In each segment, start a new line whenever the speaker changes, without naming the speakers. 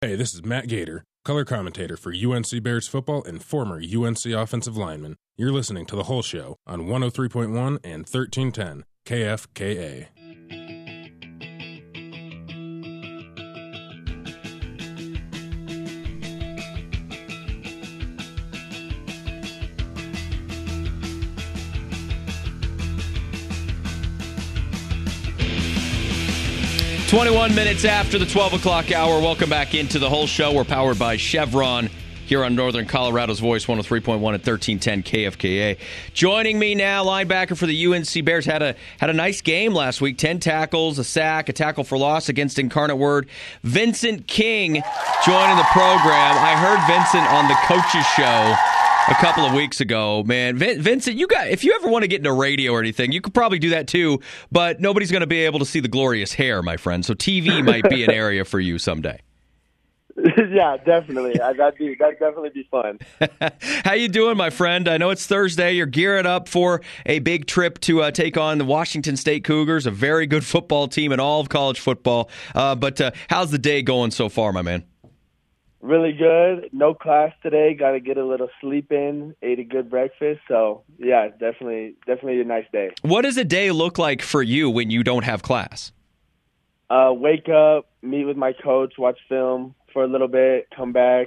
Hey, this is Matt Gator, color commentator for UNC Bears football and former UNC offensive lineman. You're listening to The Whole Show on 103.1 and 1310 KFKA.
"21 minutes after the 12 o'clock hour. Welcome back into The Whole Show. We're powered by Chevron here on Northern Colorado's Voice, 103.1 at 1310 KFKA. Joining me now, linebacker for the UNC Bears, had a nice game last week. 10 tackles, a sack, a tackle for loss against Incarnate Word. Vincent King joining the program. I heard Vincent on the Coaches Show a couple of weeks ago. Man, Vincent, if you ever want to get into radio or anything, you could probably do that too, but nobody's going to be able to see the glorious hair, my friend. So TV might be an area for you someday.
Yeah, definitely. That'd definitely be fun.
How you doing, my friend? I know it's Thursday. You're gearing up for a big trip to take on the Washington State Cougars, a very good football team in all of college football. But how's the day going so far, my man?
Really good. No class today. Got to get a little sleep in. Ate a good breakfast. So, yeah, definitely a nice day.
What does a day look like for you when you don't have class?
Wake up, meet with my coach, watch film for a little bit, come back,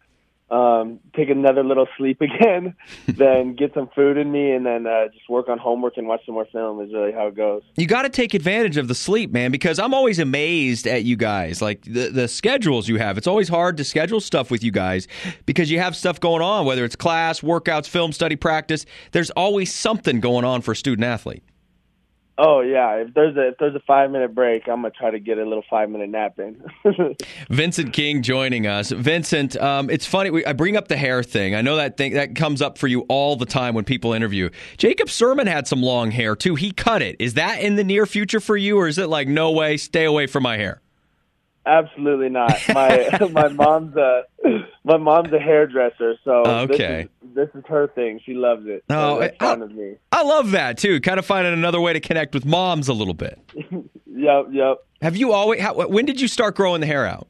take another little sleep again, then get some food in me, and then just work on homework and watch some more film is really how it goes.
You got to take advantage of the sleep, man, because I'm always amazed at you guys. Like the schedules you have, it's always hard to schedule stuff with you guys because you have stuff going on, whether it's class, workouts, film study, practice. There's always something going on for a student athlete.
Oh, yeah. If there's a 5-minute break, I'm going to try to get a little 5-minute nap in.
Vincent King joining us. Vincent, it's funny. I bring up the hair thing. I know that comes up for you all the time when people interview. Jacob Sermon had some long hair, too. He cut it. Is that in the near future for you, or is it like, no way, stay away from my hair?
Absolutely not. My mom's a hairdresser, so
okay.
This is her thing. She loves it.
Oh,
so that's fine with me.
I love that too. Kind of finding another way to connect with moms a little bit.
Yep.
Have you always? When did you start growing the hair out?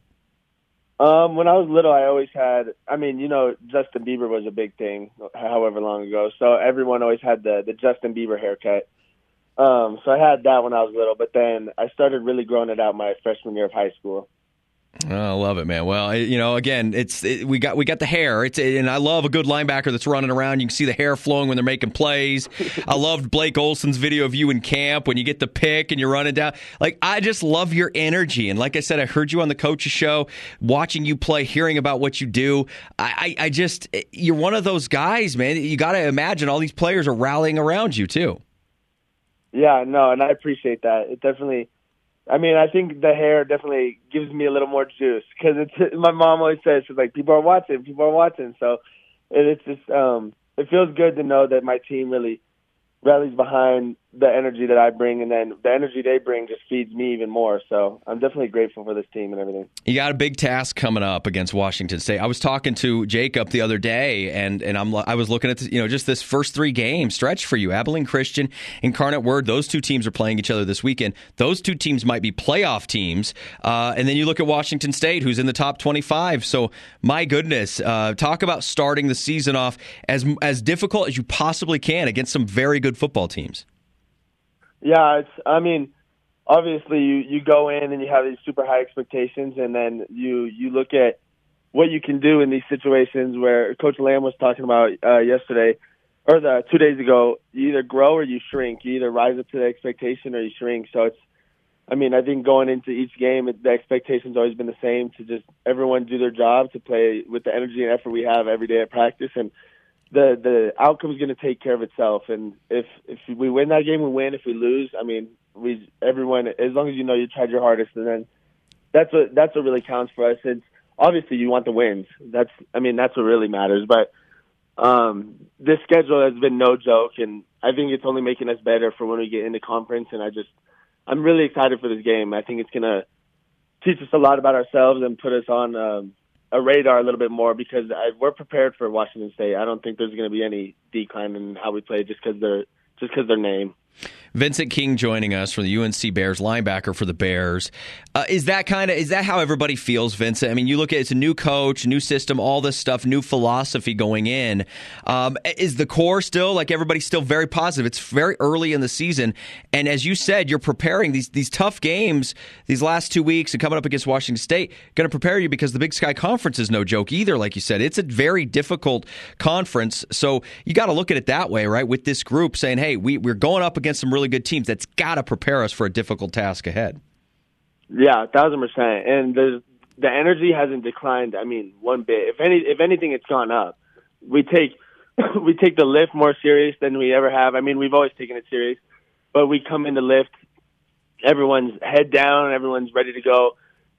When I was little, I always had. I mean, Justin Bieber was a big thing, however long ago. So everyone always had the Justin Bieber haircut. So I had that when I was little, but then I started really growing it out my freshman year of high school.
Oh, I love it, man. Well, again, we got the hair. And I love a good linebacker that's running around. You can see the hair flowing when they're making plays. I loved Blake Olson's video of you in camp when you get the pick and you're running down. Like, I just love your energy. And like I said, I heard you on the Coaches Show, watching you play, hearing about what you do. You're one of those guys, man. You got to imagine all these players are rallying around you too.
Yeah, no, and I appreciate that. It definitely, I think the hair definitely gives me a little more juice because my mom always says, she's like, people are watching. So it's just, it feels good to know that my team really rallies behind the energy that I bring, and then the energy they bring just feeds me even more. So I'm definitely grateful for this team and everything.
You got a big task coming up against Washington State. I was talking to Jacob the other day, and I was looking at this, just this first 3 game stretch for you. Abilene Christian, Incarnate Word, those 2 teams are playing each other this weekend. Those 2 teams might be playoff teams. And then you look at Washington State, who's in the top 25. So, my goodness, talk about starting the season off as difficult as you possibly can against some very good football teams.
Yeah, obviously you go in and you have these super high expectations, and then you look at what you can do in these situations where Coach Lamb was talking about yesterday, or 2 days ago. You either grow or you shrink. You either rise up to the expectation or you shrink. So I think going into each game, the expectation's always been the same, to just everyone do their job, to play with the energy and effort we have every day at practice, and the outcome is going to take care of itself. And if we win that game, we win. If we lose, everyone, as long as you tried your hardest, and then that's what really counts for us. It's obviously you want the wins. That's what really matters. But this schedule has been no joke, and I think it's only making us better for when we get into conference. And I'm really excited for this game. I think it's going to teach us a lot about ourselves and put us on a radar a little bit more, because we're prepared for Washington State. I don't think there's going to be any decline in how we play just because their name.
Vincent King joining us from the UNC Bears, linebacker for the Bears. Is that how everybody feels, Vincent? I mean, you look at it's a new coach, new system, all this stuff, new philosophy going in. Is the core still, like everybody's still very positive? It's very early in the season. And as you said, you're preparing these tough games these last 2 weeks and coming up against Washington State, going to prepare you because the Big Sky Conference is no joke either, like you said. It's a very difficult conference. So you got to look at it that way, right? With this group saying, hey, we're going up against some really good teams. That's got to prepare us for a difficult task ahead.
Yeah, 1,000%. And the energy hasn't declined. I mean, one bit. If anything, it's gone up. We take the lift more serious than we ever have. I mean, we've always taken it serious, but we come in the lift. Everyone's head down. Everyone's ready to go.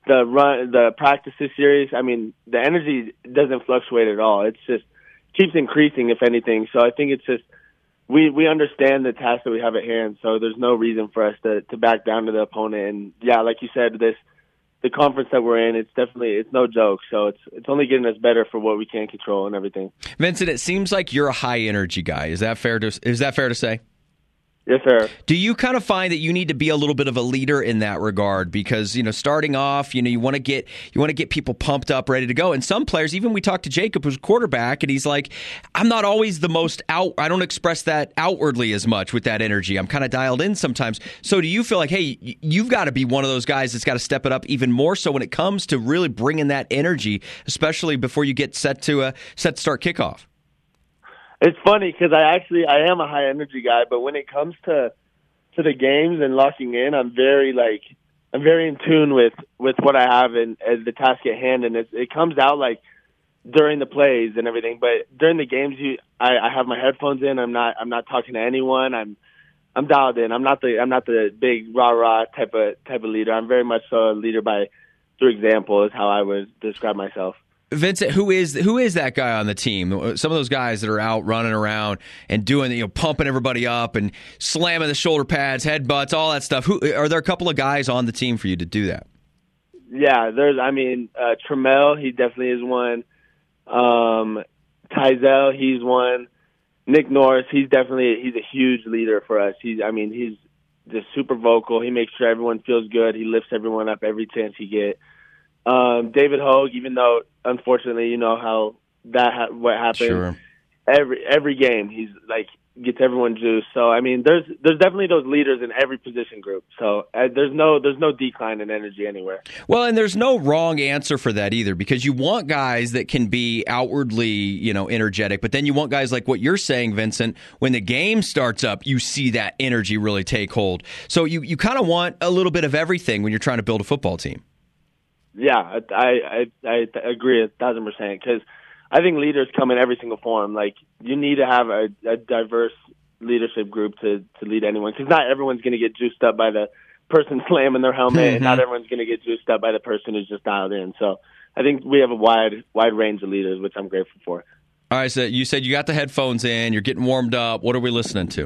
The practice is serious. I mean, the energy doesn't fluctuate at all. It's just keeps increasing, if anything. So I think it's just. We understand the task that we have at hand, so there's no reason for us to back down to the opponent. And yeah, like you said, the conference that we're in, it's no joke. So it's only getting us better for what we can control and everything.
Vincent, it seems like you're a high energy guy. Is that fair to say?
Yes, sir.
Do you kind of find that you need to be a little bit of a leader in that regard? Because, starting off, you want to get people pumped up, ready to go. And some players, even we talked to Jacob, who's quarterback, and he's like, I'm not always the most out. I don't express that outwardly as much with that energy. I'm kind of dialed in sometimes. So do you feel like, hey, you've got to be one of those guys that's got to step it up even more so when it comes to really bringing that energy, especially before you get set to start kickoff?
It's funny because I am a high energy guy, but when it comes to the games and locking in, I'm very in tune with what I have and the task at hand, and it comes out like during the plays and everything. But during the games, I have my headphones in. I'm not talking to anyone. I'm dialed in. I'm not the big rah type of leader. I'm very much so a leader through example is how I would describe myself.
Vincent, who is that guy on the team? Some of those guys that are out running around and doing, pumping everybody up and slamming the shoulder pads, headbutts, all that stuff. Are there a couple of guys on the team for you to do that?
Yeah, Trammell, he definitely is one. Tyzel, he's one. Nick Norris, he's a huge leader for us. He's just super vocal. He makes sure everyone feels good. He lifts everyone up every chance he gets. David Hogue, even though unfortunately you know how what happened.
Sure.
Every game he's like gets everyone juiced. So I mean, there's definitely those leaders in every position group. So there's no decline in energy anywhere.
Well, and there's no wrong answer for that either, because you want guys that can be outwardly, energetic, but then you want guys like what you're saying, Vincent. When the game starts up, you see that energy really take hold. So you kind of want a little bit of everything when you're trying to build a football team.
Yeah, I agree 1,000% because I think leaders come in every single form. Like you need to have a diverse leadership group to lead anyone because not everyone's going to get juiced up by the person slamming their helmet, and not everyone's going to get juiced up by the person who's just dialed in. So I think we have a wide range of leaders, which I'm grateful for.
All right, so you said you got the headphones in, you're getting warmed up. What are we listening to?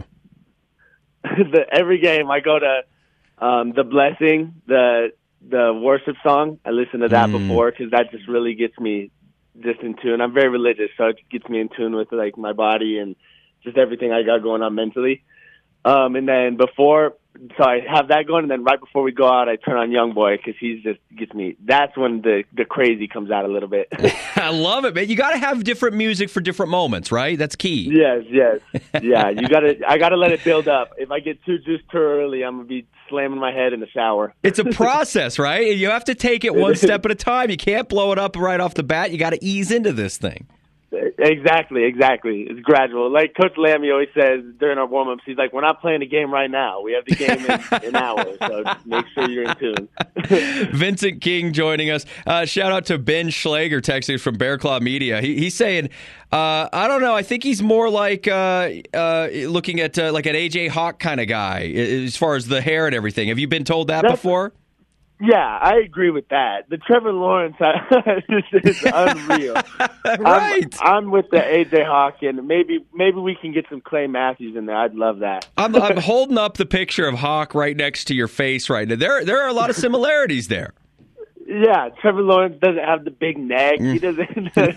Every game I go to The Blessing, the worship song. I listened to that before because that just really gets me just in tune. I'm very religious, so it gets me in tune with like my body and just everything I got going on mentally. And then so I have that going, and then right before we go out, I turn on Young Boy because he just gets me. That's when the crazy comes out a little bit.
I love it, man. You got to have different music for different moments, right? That's key.
Yes. Yeah, I gotta let it build up. If I get too juiced too early, I'm gonna be slamming my head in the shower.
It's a process, right? You have to take it one step at a time. You can't blow it up right off the bat. You got to ease into this thing.
Exactly. It's gradual. Like Coach Lammy always says during our warm-ups, he's like, we're not playing the game right now. We have the game in hours, so make sure you're in tune.
Vincent King joining us. Shout out to Ben Schlager texting from Bear Claw Media. He's saying, I don't know, I think he's more like looking at like an A.J. Hawk kind of guy as far as the hair and everything. Have you been told that before?
Yeah, I agree with that. The Trevor Lawrence is unreal.
Right.
I'm with the A.J. Hawk, and maybe we can get some Clay Matthews in there. I'd love that.
I'm holding up the picture of Hawk right next to your face right now. There are a lot of similarities there.
Yeah, Trevor Lawrence doesn't have the big neck. He doesn't.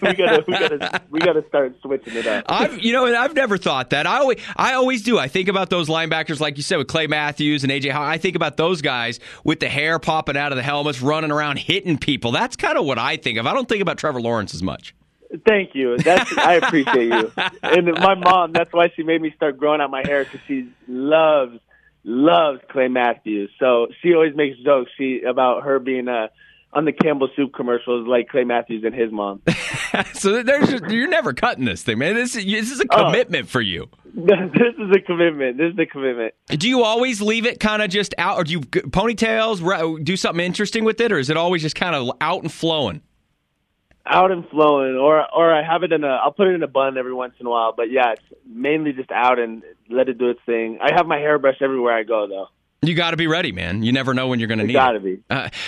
we gotta start switching it up.
I've never thought that. I always do. I think about those linebackers, like you said, with Clay Matthews and AJ Hawk. I think about those guys with the hair popping out of the helmets, running around hitting people. That's kind of what I think of. I don't think about Trevor Lawrence as much.
Thank you. I appreciate you. And my mom, that's why she made me start growing out my hair, because she loves Clay Matthews. So she always makes jokes about her being on the Campbell Soup commercials like Clay Matthews and his mom.
So you're never cutting this thing, man. This is a commitment for you.
This is a commitment.
Do you always leave it kind of just out, or do you ponytails, do something interesting with it, or is it always just kind of out and flowing?
Out and flowing, or I have it I'll put it in a bun every once in a while. But yeah, it's mainly just out and let it do its thing. I have my hairbrush everywhere I go, though. You
got to be ready, man. You never know when you're going to need it.
Got to be.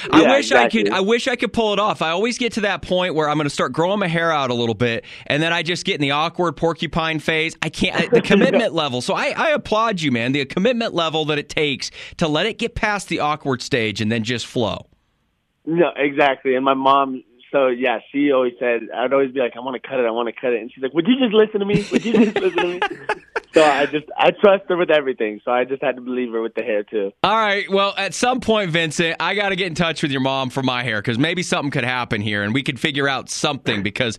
I wish I could pull it off. I always get to that point where I'm going to start growing my hair out a little bit, and then I just get in the awkward porcupine phase. I can't. The commitment level. So I applaud you, man. The commitment level that it takes to let it get past the awkward stage and then just flow.
No, exactly. And my mom. So, yeah, she always said, I'd always be like, I want to cut it. And she's like, would you just listen to me? So I trust her with everything. So I just had to believe her with the hair, too.
All right. Well, at some point, Vincent, I got to get in touch with your mom for my hair, because maybe something could happen here and we could figure out something, because,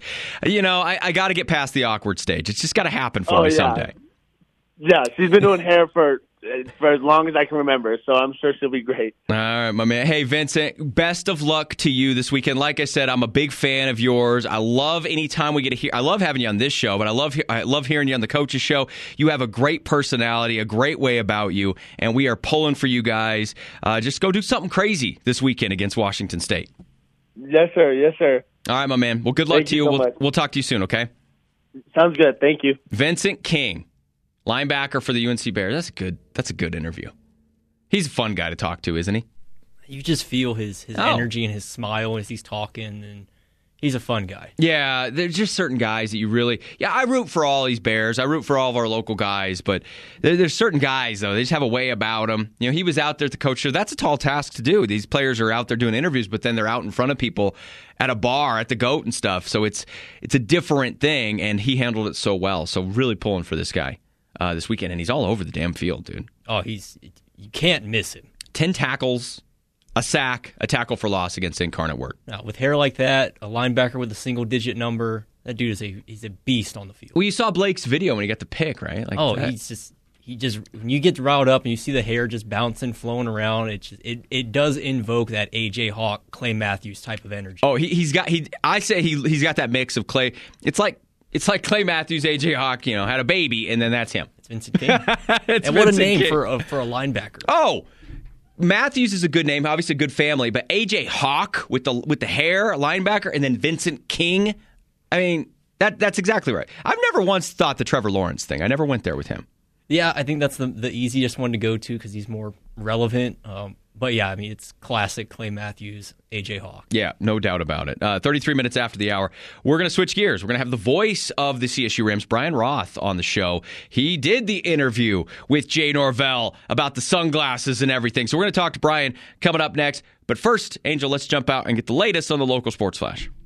I got to get past the awkward stage. It's just got to happen for me someday.
Yeah, she's been doing hair for as long as I can remember, so I'm sure she'll be great.
All right, my man. Hey, Vincent, best of luck to you this weekend. Like I said, I'm a big fan of yours. I love any time we get to hear. I love having you on this show, but I love hearing you on the Coach's Show. You have a great personality, a great way about you, and we are pulling for you guys. Just go do something crazy this weekend against Washington State.
Yes, sir.
All right, my man. Well, good luck to you. We'll talk to you soon, okay?
Sounds good. Thank you.
Vincent King, linebacker for the UNC Bears. That's a good interview. He's a fun guy to talk to, isn't he?
You just feel his energy and his smile as he's talking, and he's a fun guy.
Yeah, there's just certain guys that you really... Yeah, I root for all these Bears. I root for all of our local guys, but there's certain guys, though. They just have a way about them. He was out there at the Coach Show. That's a tall task to do. These players are out there doing interviews, but then they're out in front of people at a bar, at the GOAT and stuff. So it's a different thing, and he handled it so well. So really pulling for this guy this weekend, and he's all over the damn field, dude.
Oh, you can't miss him.
10 tackles, a sack, a tackle for loss against Incarnate Word.
Now, with hair like that, a linebacker with a single-digit number, that dude he's a beast on the field.
Well, you saw Blake's video when he got the pick, right?
He just when you get riled up and you see the hair just bouncing, flowing around, it does invoke that AJ Hawk, Clay Matthews type of energy.
Oh, he's got that mix of Clay. It's like Clay Matthews, AJ Hawk, had a baby, and then that's him.
It's Vincent King. And what a name for a linebacker.
Oh, Matthews is a good name, obviously a good family, but AJ Hawk with the hair, a linebacker, and then Vincent King. I mean, that's exactly right. I've never once thought the Trevor Lawrence thing. I never went there with him.
Yeah, I think that's the easiest one to go to because he's more relevant. But yeah, I mean, it's classic Clay Matthews, AJ Hawk.
Yeah, no doubt about it. 33 minutes after the hour, we're going to switch gears. We're going to have the voice of the CSU Rams, Brian Roth, on the show. He did the interview with Jay Norvell about the sunglasses and everything. So we're going to talk to Brian coming up next. But first, Angel, let's jump out and get the latest on the local sports flash.